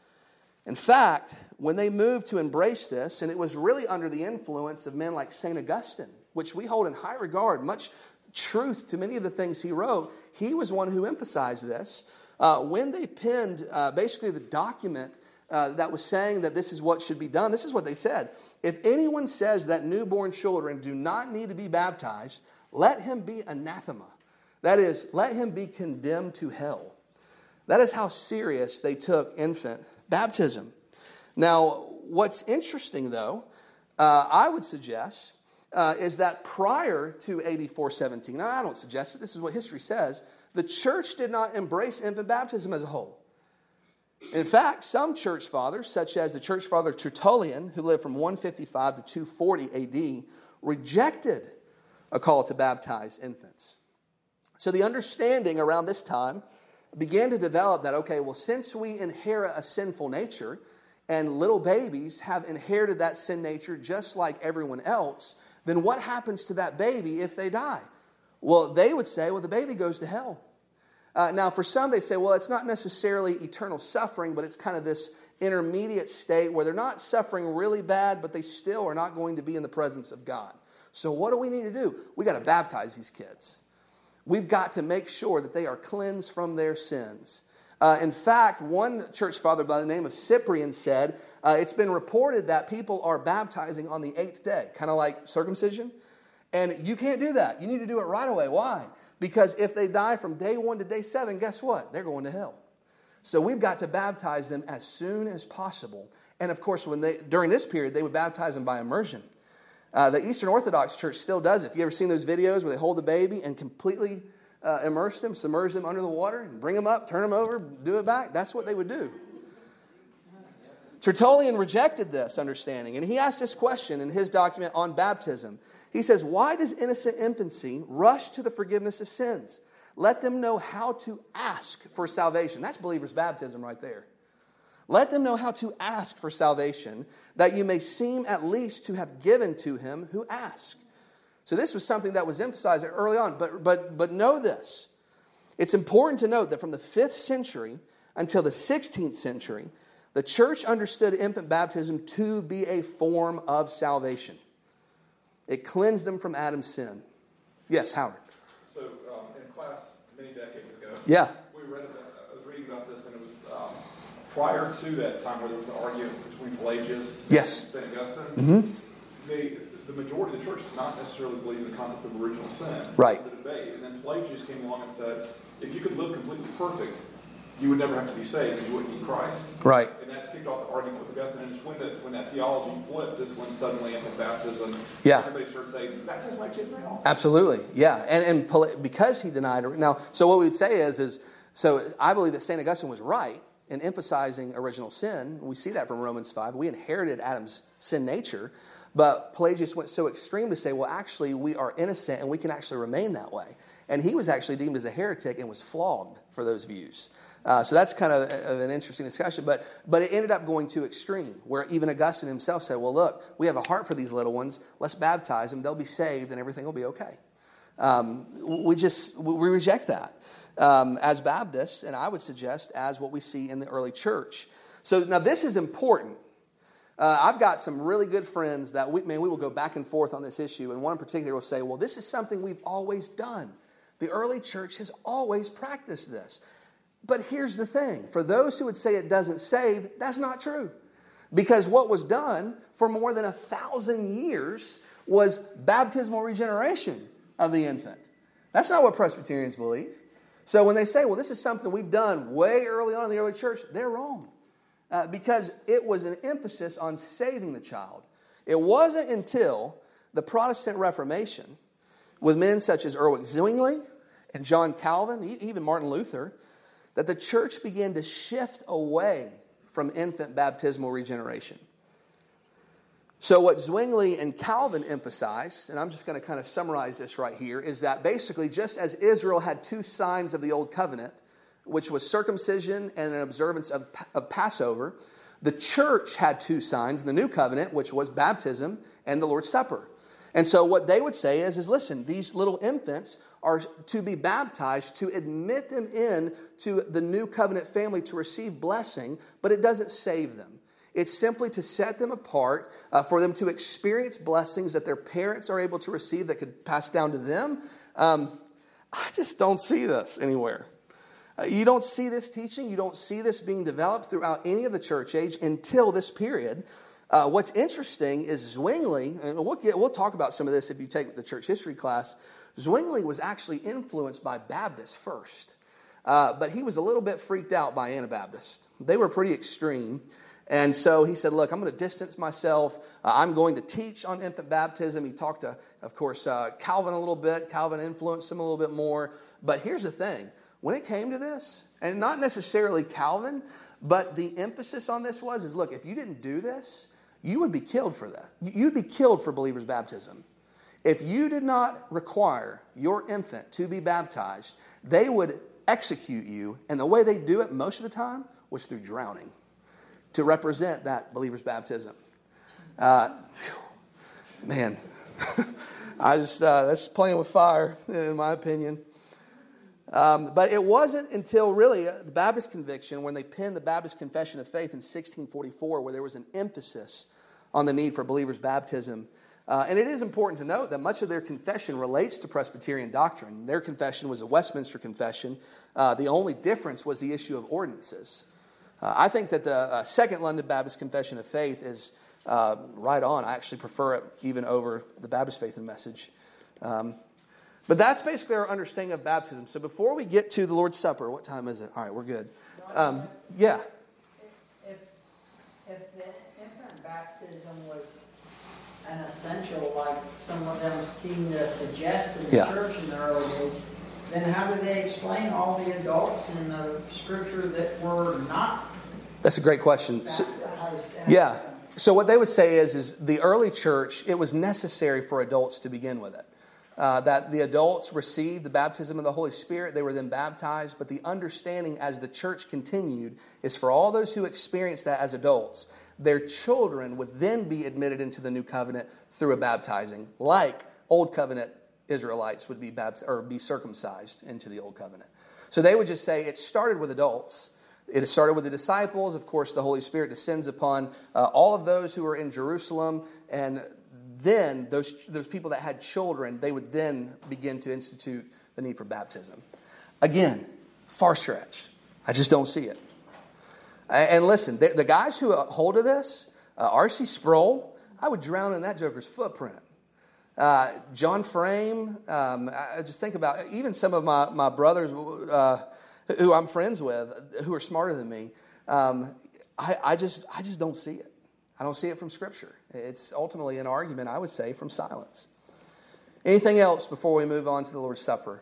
In fact, when they moved to embrace this, and it was really under the influence of men like Saint Augustine, which we hold in high regard, much truth to many of the things he wrote, he was one who emphasized this. Uh, when they penned uh, basically the document uh, that was saying that this is what should be done, this is what they said. If anyone says that newborn children do not need to be baptized, let him be anathema. That is, let him be condemned to hell. That is how serious they took infant baptism. Now, what's interesting, though, uh, I would suggest, uh, is that prior to A D four seventeen, now I don't suggest it, this is what history says, the church did not embrace infant baptism as a whole. In fact, some church fathers, such as the church father Tertullian, who lived from one fifty-five to two forty A D, rejected a call to baptize infants. So the understanding around this time began to develop that, okay, well, since we inherit a sinful nature, and little babies have inherited that sin nature just like everyone else, then what happens to that baby if they die? Well, they would say, well, the baby goes to hell. Uh, now, for some, they say, well, it's not necessarily eternal suffering, but it's kind of this intermediate state where they're not suffering really bad, but they still are not going to be in the presence of God. So what do we need to do? We got to baptize these kids. We've got to make sure that they are cleansed from their sins. Uh, in fact, one church father by the name of Cyprian said, uh, it's been reported that people are baptizing on the eighth day, kind of like circumcision. And you can't do that. You need to do it right away. Why? Because if they die from day one to day seven, guess what? They're going to hell. So we've got to baptize them as soon as possible. And of course, when they during this period, they would baptize them by immersion. Uh, the Eastern Orthodox Church still does it. If you ever seen those videos where they hold the baby and completely uh, immerse them, submerge them under the water, and bring them up, turn them over, do it back, that's what they would do. Tertullian rejected this understanding, and he asked this question in his document on baptism. He says, why does innocent infancy rush to the forgiveness of sins? Let them know how to ask for salvation. That's believer's baptism right there. Let them know how to ask for salvation, that you may seem at least to have given to him who asked. So this was something that was emphasized early on, but, but, but know this. It's important to note that from the fifth century until the sixteenth century, the church understood infant baptism to be a form of salvation. It cleansed them from Adam's sin. Yes, Howard. So um, in class many decades ago, yeah. we read about, I was reading about this, and it was um, prior to that time where there was an argument between Pelagius yes. and Saint Augustine. Mm-hmm. They, the majority of the church did not necessarily believe in the concept of original sin. Right. It was a debate. And then Pelagius came along and said, if you could live completely perfect, you would never have to be saved because you wouldn't need Christ. Right. And that kicked off the argument with Augustine. And it's when, the, when that theology flipped is when suddenly infant baptism, yeah. everybody started saying, baptize my kids now. Absolutely, yeah. And and Pel- because he denied it. Now, so what we would say is, is so I believe that Saint Augustine was right in emphasizing original sin. We see that from Romans five. We inherited Adam's sin nature. But Pelagius went so extreme to say, well, actually, we are innocent and we can actually remain that way. And he was actually deemed as a heretic and was flogged for those views. Uh, so that's kind of, of an interesting discussion. But but it ended up going too extreme, where even Augustine himself said, well, look, we have a heart for these little ones. Let's baptize them. They'll be saved and everything will be okay. Um, we just, we reject that um, as Baptists, and I would suggest as what we see in the early church. So now this is important. Uh, I've got some really good friends that, we, man, we will go back and forth on this issue. And one in particular will say, well, this is something we've always done. The early church has always practiced this. But here's the thing. For those who would say it doesn't save, that's not true. Because what was done for more than a thousand years was baptismal regeneration of the infant. That's not what Presbyterians believe. So when they say, well, this is something we've done way early on in the early church, they're wrong. Uh, because it was an emphasis on saving the child. It wasn't until the Protestant Reformation, with men such as Erwin Zwingli and John Calvin, even Martin Luther, that the church began to shift away from infant baptismal regeneration. So what Zwingli and Calvin emphasized, and I'm just going to kind of summarize this right here, is that basically just as Israel had two signs of the Old Covenant, which was circumcision and an observance of, of Passover, the church had two signs in the New Covenant, which was baptism and the Lord's Supper. And so what they would say is, is listen, these little infants are to be baptized to admit them in to the New Covenant family to receive blessing, but it doesn't save them. It's simply to set them apart, uh, for them to experience blessings that their parents are able to receive that could pass down to them. Um, I just don't see this anywhere. Uh, you don't see this teaching. You don't see this being developed throughout any of the church age until this period. Uh, what's interesting is Zwingli, and we'll, get, we'll talk about some of this if you take the church history class. Zwingli was actually influenced by Baptists first, uh, but he was a little bit freaked out by Anabaptists. They were pretty extreme. And so he said, look, I'm going to distance myself. Uh, I'm going to teach on infant baptism. He talked to, of course, uh, Calvin a little bit. Calvin influenced him a little bit more. But here's the thing. When it came to this, and not necessarily Calvin, but the emphasis on this was, is look, if you didn't do this, you would be killed for that. You'd be killed for believers' baptism. If you did not require your infant to be baptized, they would execute you. And the way they do it most of the time was through drowning, to represent that believer's baptism. Uh, man, I just uh, that's playing with fire, in my opinion. Um, but it wasn't until really uh, the Baptist Conviction, when they penned the Baptist Confession of Faith in sixteen forty-four, where there was an emphasis on the need for believers' baptism. Uh, and it is important to note that much of their confession relates to Presbyterian doctrine. Their confession was a Westminster Confession. Uh, the only difference was the issue of ordinances. Uh, I think that the uh, Second London Baptist Confession of Faith is uh, right on. I actually prefer it even over the Baptist Faith and Message. Um, but that's basically our understanding of baptism. So before we get to the Lord's Supper, what time is it? All right, we're good. Um, yeah. If, if the infant baptism was an essential, like some of them seem to suggest in the Yeah. church in the early days, then how do they explain all the adults in the scripture that were not That's a great question. So, baptized? yeah. So what they would say is, is the early church, it was necessary for adults to begin with it. Uh, that the adults received the baptism of the Holy Spirit. They were then baptized. But the understanding as the church continued is for all those who experienced that as adults, their children would then be admitted into the new covenant through a baptizing, like Old Covenant Israelites would be baptized or be circumcised into the Old Covenant. So they would just say it started with adults. It started with the disciples. Of course, the Holy Spirit descends upon uh, all of those who are in Jerusalem. And then those, those people that had children, they would then begin to institute the need for baptism. Again, far stretch. I just don't see it. And listen, the, the guys who hold to this, uh, R C Sproul, I would drown in that joker's footprint. Uh, John Frame, um, I just think about even some of my, my brothers uh, who I'm friends with, who are smarter than me. Um, I, I just I just don't see it. I don't see it from Scripture. It's ultimately an argument, I would say, from silence. Anything else before we move on to the Lord's Supper?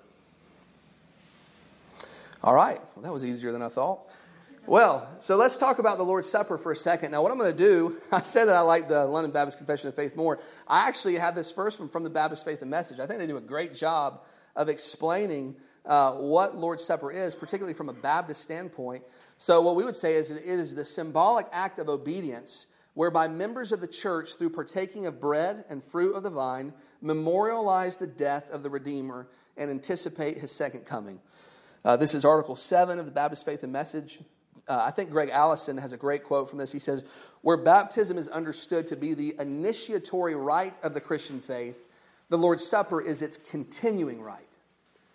All right. Well, that was easier than I thought. Well, so let's talk about the Lord's Supper for a second. Now, what I'm going to do, I said that I like the London Baptist Confession of Faith more. I actually have this first one from the Baptist Faith and Message. I think they do a great job of explaining uh, what Lord's Supper is, particularly from a Baptist standpoint. So what we would say is it is the symbolic act of obedience whereby members of the church, through partaking of bread and fruit of the vine, memorialize the death of the Redeemer and anticipate His second coming. Uh, this is Article seven of the Baptist Faith and Message. Uh, I think Greg Allison has a great quote from this. He says, where baptism is understood to be the initiatory rite of the Christian faith, the Lord's Supper is its continuing rite.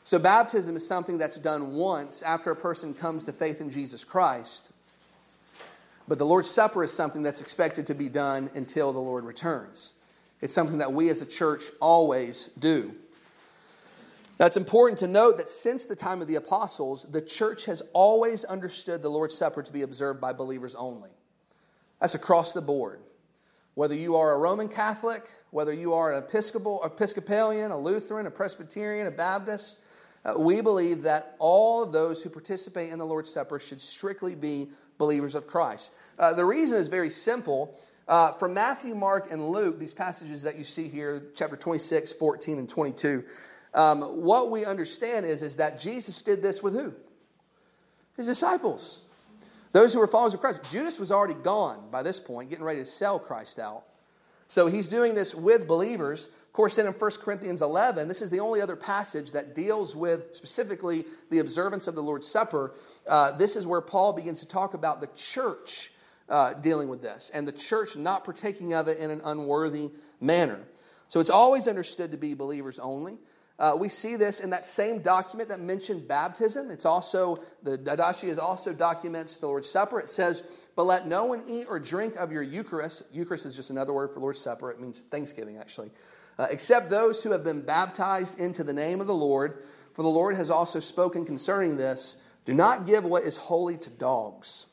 So baptism is something that's done once after a person comes to faith in Jesus Christ. But the Lord's Supper is something that's expected to be done until the Lord returns. It's something that we as a church always do. Now, it's important to note that since the time of the apostles, the church has always understood the Lord's Supper to be observed by believers only. That's across the board. Whether you are a Roman Catholic, whether you are an Episcopal, Episcopalian, a Lutheran, a Presbyterian, a Baptist, uh, we believe that all of those who participate in the Lord's Supper should strictly be believers of Christ. Uh, the reason is very simple. Uh, from Matthew, Mark, and Luke, these passages that you see here, chapter twenty-six, fourteen, and twenty-two, um, what we understand is, is that Jesus did this with who? His disciples. Those who were followers of Christ. Judas was already gone by this point, getting ready to sell Christ out. So he's doing this with believers. Of course, then in First Corinthians eleven, this is the only other passage that deals with specifically the observance of the Lord's Supper. Uh, this is where Paul begins to talk about the church uh, dealing with this, and the church not partaking of it in an unworthy manner. So it's always understood to be believers only. Uh, we see this in that same document that mentioned baptism. It's also, the Didache is also documents the Lord's Supper. It says, but let no one eat or drink of your Eucharist. Eucharist is just another word for Lord's Supper. It means Thanksgiving, actually. Uh, except those who have been baptized into the name of the Lord. For the Lord has also spoken concerning this. Do not give what is holy to dogs.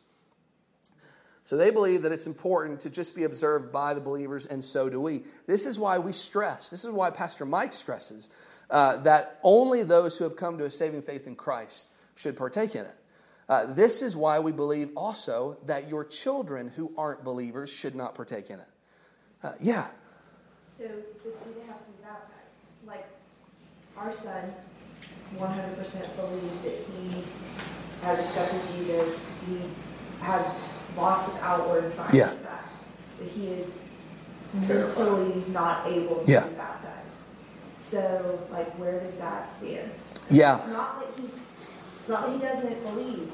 So they believe that it's important to just be observed by the believers, and so do we. This is why we stress, this is why Pastor Mike stresses, Uh, that only those who have come to a saving faith in Christ should partake in it. Uh, this is why we believe also that your children who aren't believers should not partake in it. Uh, yeah. So, but do they have to be baptized? Like, our son one hundred percent believe that he has accepted Jesus. He has lots of outward signs Yeah. of that. But he is Terrified. mentally not able to Yeah. be baptized. So, like, where does that stand? Yeah. It's not that he, it's not that he doesn't believe.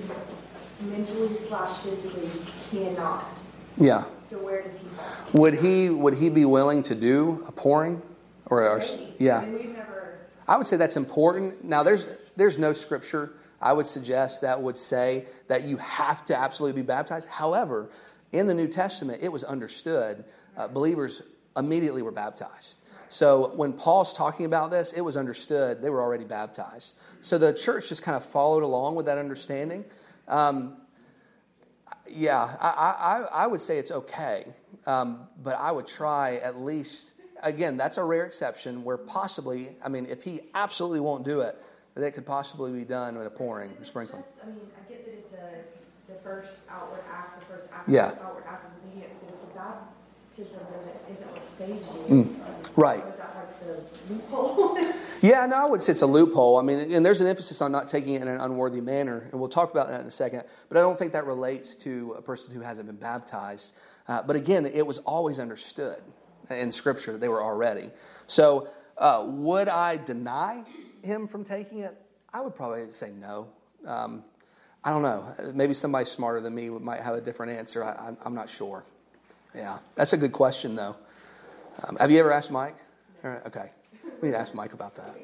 He mentally slash physically cannot. Yeah. So where does he fall? Would he would he be willing to do a pouring? Or, or Maybe. yeah. I mean, we've never. I would say that's important. Now, there's there's no scripture I would suggest that would say that you have to absolutely be baptized. However, in the New Testament, it was understood uh, believers immediately were baptized. So when Paul's talking about this, it was understood they were already baptized. So the church just kind of followed along with that understanding. Um, yeah, I, I, I would say it's okay, um, but I would try at least, again, that's a rare exception where possibly, I mean, if he absolutely won't do it, that could possibly be done with a pouring or sprinkling. Just, I mean, I get that it's a the first outward act, the first act, Yeah. outward act of obedience, but if the baptism doesn't isn't what saves you, Mm. Right. So is that like the loophole? Yeah, no, I would say it's a loophole. I mean, and there's an emphasis on not taking it in an unworthy manner, and we'll talk about that in a second. But I don't think that relates to a person who hasn't been baptized. Uh, but again, it was always understood in Scripture that they were already. So uh, would I deny him from taking it? I would probably say no. Um, I don't know. Maybe somebody smarter than me might have a different answer. I, I'm, I'm not sure. Yeah, that's a good question, though. Um, have you ever asked Mike? Okay. We need to ask Mike about that.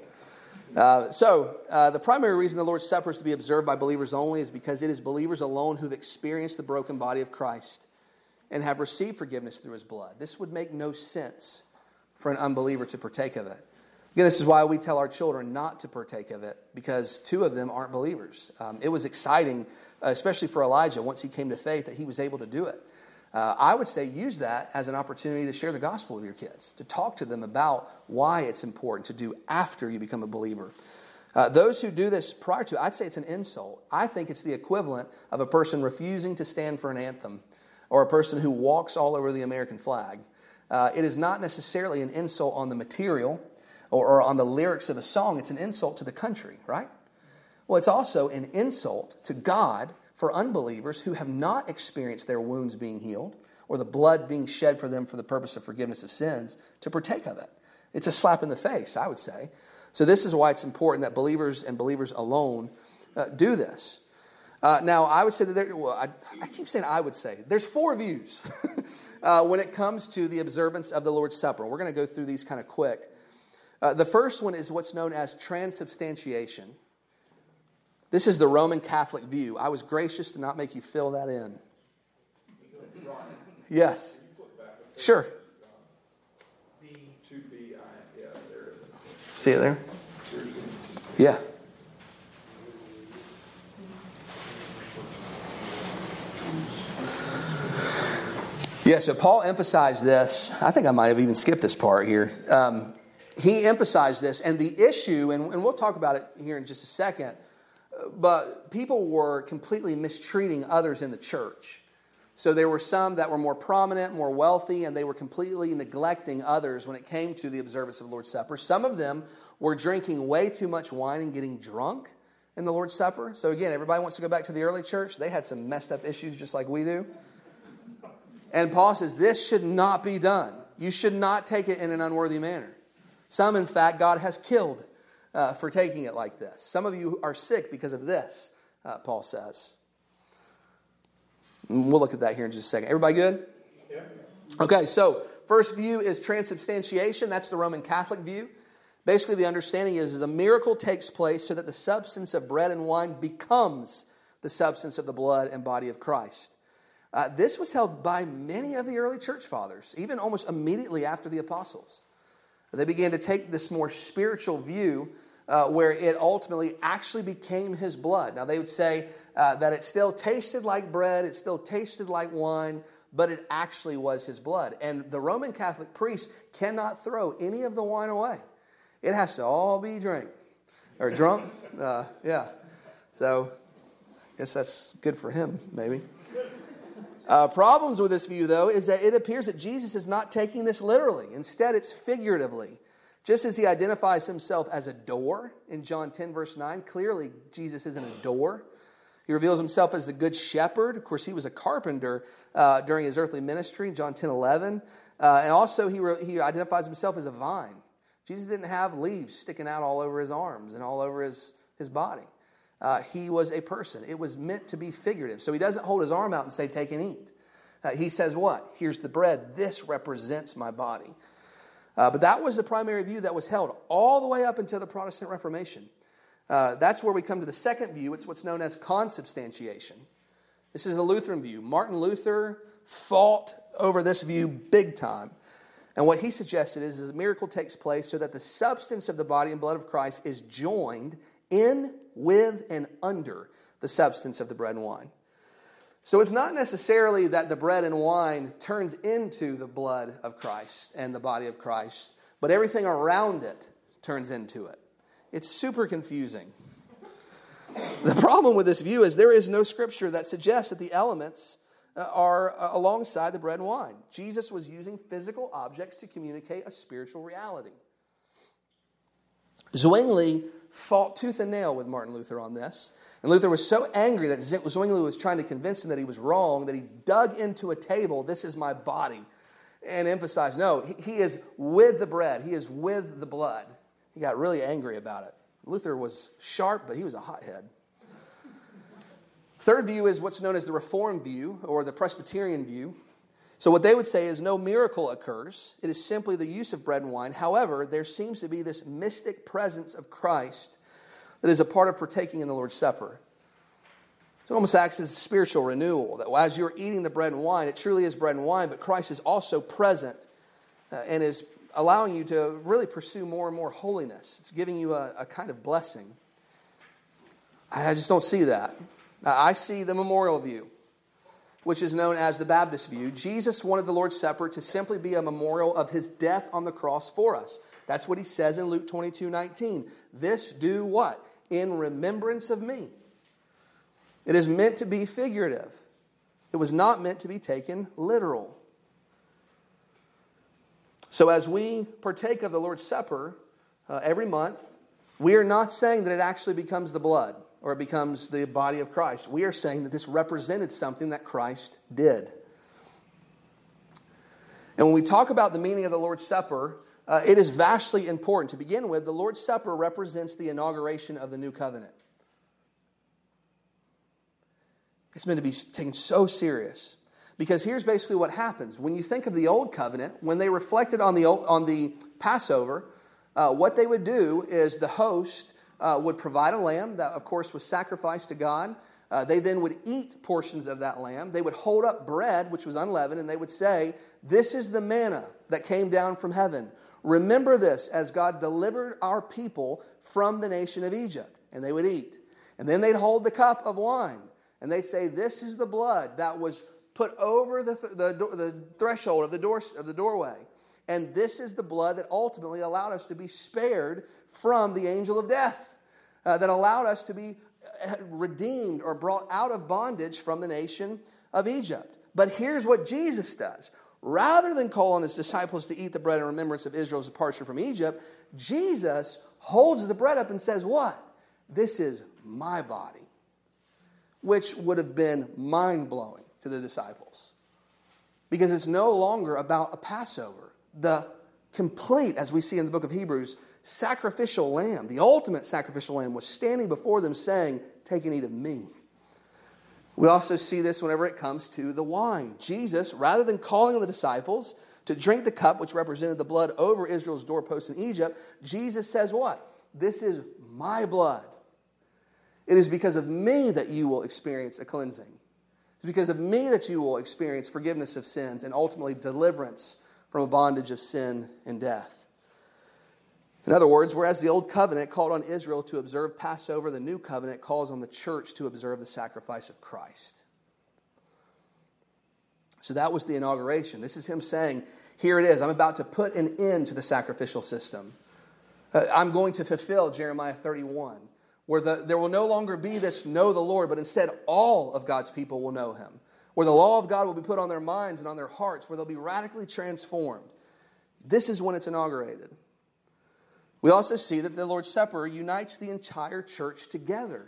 Uh, so, uh, the primary reason the Lord's Supper is to be observed by believers only is because it is believers alone who've experienced the broken body of Christ and have received forgiveness through his blood. This would make no sense for an unbeliever to partake of it. Again, this is why we tell our children not to partake of it, because two of them aren't believers. Um, it was exciting, uh, especially for Elijah, once he came to faith, that he was able to do it. Uh, I would say use that as an opportunity to share the gospel with your kids, to talk to them about why it's important to do after you become a believer. Uh, those who do this prior to, I'd say it's an insult. I think it's the equivalent of a person refusing to stand for an anthem or a person who walks all over the American flag. Uh, it is not necessarily an insult on the material or, or on the lyrics of a song. It's an insult to the country, right? Well, it's also an insult to God for unbelievers who have not experienced their wounds being healed or the blood being shed for them for the purpose of forgiveness of sins to partake of it. It's a slap in the face, I would say. So this is why it's important that believers and believers alone uh, do this. Uh, now, I would say that there, well, I, I keep saying I would say. There's four views uh, when it comes to the observance of the Lord's Supper. We're going to go through these kind of quick. Uh, the first one is what's known as transubstantiation. This is the Roman Catholic view. I was gracious to not make you fill that in. Yes. Sure. See it there? Yeah. Yeah, so Paul emphasized this. I think I might have even skipped this part here. Um, he emphasized this, and the issue, and, and we'll talk about it here in just a second, but people were completely mistreating others in the church. So there were some that were more prominent, more wealthy, and they were completely neglecting others when it came to the observance of the Lord's Supper. Some of them were drinking way too much wine and getting drunk in the Lord's Supper. So again, everybody wants to go back to the early church. They had some messed up issues just like we do. And Paul says this should not be done. You should not take it in an unworthy manner. Some, in fact, God has killed uh, for taking it like this. Some of you are sick because of this, uh, Paul says. We'll look at that here in just a second. Everybody good? Yeah. Okay, so first view is transubstantiation. That's the Roman Catholic view. Basically, the understanding is, is a miracle takes place so that the substance of bread and wine becomes the substance of the blood and body of Christ. Uh, this was held by many of the early church fathers, even almost immediately after the apostles. They began to take this more spiritual view uh, where it ultimately actually became his blood. Now, they would say uh, that it still tasted like bread, it still tasted like wine, but it actually was his blood. And the Roman Catholic priest cannot throw any of the wine away. It has to all be drank or drunk. Uh, yeah. So I guess that's good for him, maybe. Uh, problems with this view, though, is that it appears that Jesus is not taking this literally. Instead, it's figuratively. Just as he identifies himself as a door in John ten, verse nine, clearly Jesus isn't a door. He reveals himself as the good shepherd. Of course, he was a carpenter uh, during his earthly ministry, John ten eleven. Uh, and also, he, re- he identifies himself as a vine. Jesus didn't have leaves sticking out all over his arms and all over his, his body. Uh, he was a person. It was meant to be figurative. So he doesn't hold his arm out and say, take and eat. Uh, he says what? Here's the bread. This represents my body. Uh, but that was the primary view that was held all the way up until the Protestant Reformation. Uh, that's where we come to the second view. It's what's known as consubstantiation. This is the Lutheran view. Martin Luther fought over this view big time. And what he suggested is, is a miracle takes place so that the substance of the body and blood of Christ is joined in, with, and under the substance of the bread and wine. So it's not necessarily that the bread and wine turns into the blood of Christ and the body of Christ, but everything around it turns into it. It's super confusing. The problem with this view is there is no scripture that suggests that the elements are alongside the bread and wine. Jesus was using physical objects to communicate a spiritual reality. Zwingli fought tooth and nail with Martin Luther on this. And Luther was so angry that Zwingli was trying to convince him that he was wrong that he dug into a table, this is my body, and emphasized, no, he is with the bread. He is with the blood. He got really angry about it. Luther was sharp, but he was a hothead. Third view is what's known as the Reformed view or the Presbyterian view. So what they would say is no miracle occurs. It is simply the use of bread and wine. However, there seems to be this mystic presence of Christ that is a part of partaking in the Lord's Supper. So it almost acts as a spiritual renewal. That as you're eating the bread and wine, it truly is bread and wine, but Christ is also present uh, and is allowing you to really pursue more and more holiness. It's giving you a, a kind of blessing. I just don't see that. I see the memorial view, which is known as the Baptist view. Jesus wanted the Lord's Supper to simply be a memorial of his death on the cross for us. That's what he says in Luke twenty-two nineteen. This do what? In remembrance of me. It is meant to be figurative. It was not meant to be taken literal. So as we partake of the Lord's Supper uh, every month, we are not saying that it actually becomes the blood or it becomes the body of Christ. We are saying that this represented something that Christ did. And when we talk about the meaning of the Lord's Supper, uh, it is vastly important. To begin with, the Lord's Supper represents the inauguration of the new covenant. It's meant to be taken so serious. Because here's basically what happens. When you think of the old covenant, when they reflected on the old, on the Passover, uh, what they would do is the host uh, would provide a lamb that, of course, was sacrificed to God. Uh, they then would eat portions of that lamb. They would hold up bread, which was unleavened, and they would say, "This is the manna that came down from heaven. Remember this as God delivered our people from the nation of Egypt." And they would eat. And then they'd hold the cup of wine, and they'd say, "This is the blood that was put over the, th- the, the threshold of the, door, of the doorway. And this is the blood that ultimately allowed us to be spared from the angel of death, uh, that allowed us to be redeemed or brought out of bondage from the nation of Egypt." But here's what Jesus does. Rather than call on his disciples to eat the bread in remembrance of Israel's departure from Egypt, Jesus holds the bread up and says, what? "This is my body," which would have been mind-blowing to the disciples. Because it's no longer about a Passover. The complete, as we see in the book of Hebrews, sacrificial lamb, the ultimate sacrificial lamb, was standing before them saying, "Take and eat of me." We also see this whenever it comes to the wine. Jesus, rather than calling on the disciples to drink the cup which represented the blood over Israel's doorposts in Egypt, Jesus says what? "This is my blood. It is because of me that you will experience a cleansing. It's because of me that you will experience forgiveness of sins and ultimately deliverance from a bondage of sin and death." In other words, whereas the old covenant called on Israel to observe Passover, the new covenant calls on the church to observe the sacrifice of Christ. So that was the inauguration. This is him saying, here it is. I'm about to put an end to the sacrificial system. Uh, I'm going to fulfill Jeremiah thirty-one, where the, there will no longer be this know the Lord, but instead all of God's people will know him. Where the law of God will be put on their minds and on their hearts, where they'll be radically transformed. This is when it's inaugurated. We also see that the Lord's Supper unites the entire church together.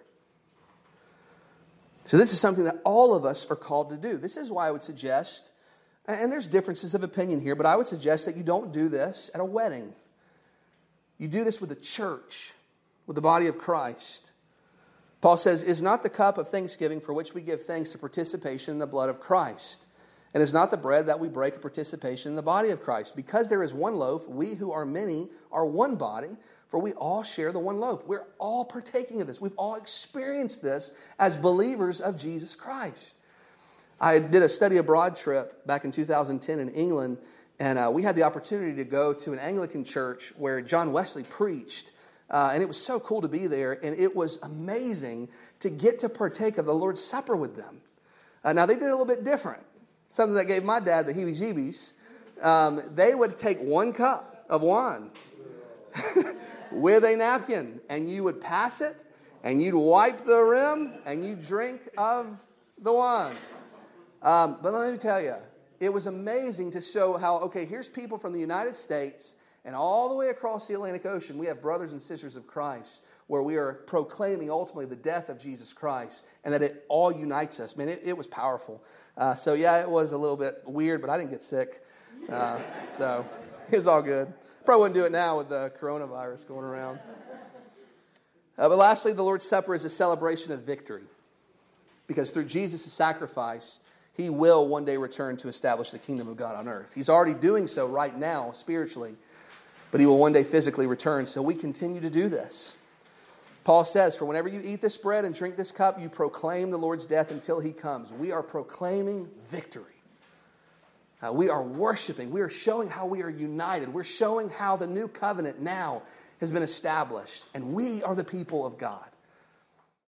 So this is something that all of us are called to do. This is why I would suggest, and there's differences of opinion here, but I would suggest that you don't do this at a wedding. You do this with the church, with the body of Christ. Paul says, "Is not the cup of thanksgiving for which we give thanks a participation in the blood of Christ? And is not the bread that we break a participation in the body of Christ? Because there is one loaf, we who are many are one body, for we all share the one loaf." We're all partaking of this. We've all experienced this as believers of Jesus Christ. I did a study abroad trip back in two thousand ten in England, and uh, we had the opportunity to go to an Anglican church where John Wesley preached. Uh, and it was so cool to be there, and it was amazing to get to partake of the Lord's Supper with them. Uh, now, they did it a little bit different. Something that gave my dad the heebie-jeebies. Um, they would take one cup of wine with a napkin, and you would pass it, and you'd wipe the rim, and you'd drink of the wine. Um, but let me tell you, it was amazing to show how, okay, here's people from the United States, and all the way across the Atlantic Ocean, we have brothers and sisters of Christ, where we are proclaiming ultimately the death of Jesus Christ, and that it all unites us. Man, it, it was powerful. Uh, so yeah, it was a little bit weird, but I didn't get sick. Uh, so it's all good. Probably wouldn't do it now with the coronavirus going around. Uh, but lastly, the Lord's Supper is a celebration of victory. Because through Jesus' sacrifice, he will one day return to establish the kingdom of God on earth. He's already doing so right now, spiritually. But he will one day physically return. So we continue to do this. Paul says, "For whenever you eat this bread and drink this cup, you proclaim the Lord's death until he comes." We are proclaiming victory. Uh, we are worshiping. We are showing how we are united. We're showing how the new covenant now has been established. And we are the people of God.